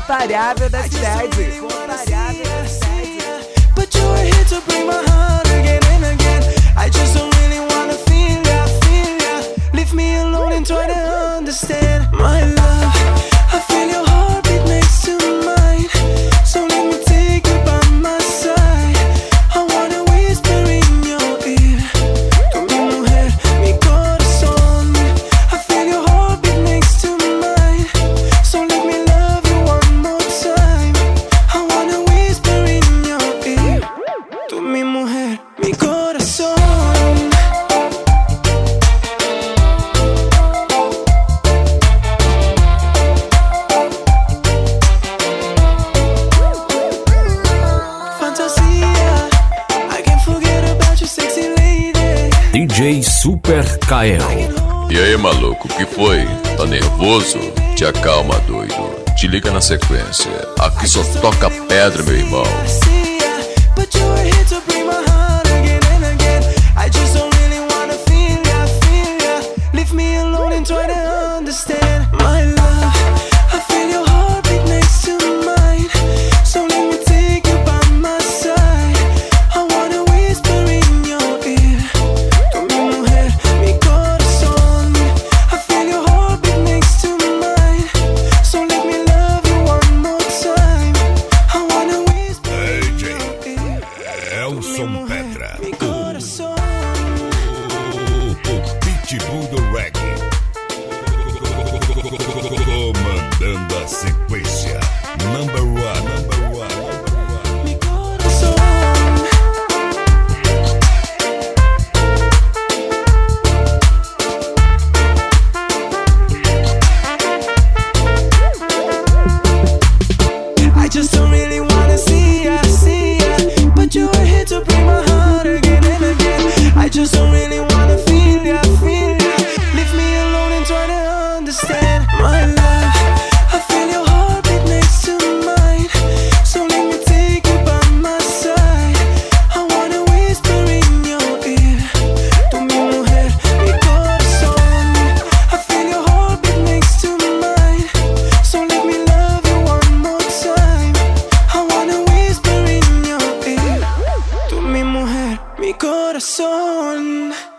incomparável da cidade. Incomparável da cidade. But you are here to break my heart again and again. I just don't really wanna feel ya, feel ya. Leave me alone and try to understand. My love, I feel your heartbeat next to mine. So let me take you by my side. I wanna whisper in your ear. Tu mi mujer, mi corazón. I feel your heartbeat next to mine. So let me love you one more time. I wanna whisper in your ear. Tu mi mujer, mi corazón. Fantasia, I can't forget about you, sexy lady. DJ Super Kael. E aí, maluco, o que foi? Tá nervoso? Te acalma, doido. Te liga na sequência. Aqui só toca pedra, meu irmão. But you are here to break my heart again and again. I just don't really wanna feel ya, feel ya. Leave me alone and try to understand. My love, I feel your heartbeat next to mine. So let me take you by my side. I wanna whisper in your ear. Tu mi mujer, mi corazón. I feel your heartbeat next to mine. So let me love you one more time. I wanna whisper in your ear. Elson Petra. Mi corazón. O Pitbull do Reggae. Comandando a sequência. Number one. Mi corazón. I just don't really wanna see ya, but you are here to break my heart again and again. I just don't really wanna feel ya, feel ya. Leave me alone and try to understand. My love, I feel your heartbeat next to mine. So let me take you by my side. I wanna whisper in your ear. Tu mi mujer, mi corazón. I feel your heartbeat next to mine. So let me love you one more time. I wanna whisper in your ear. Tu mi mujer, mi corazón.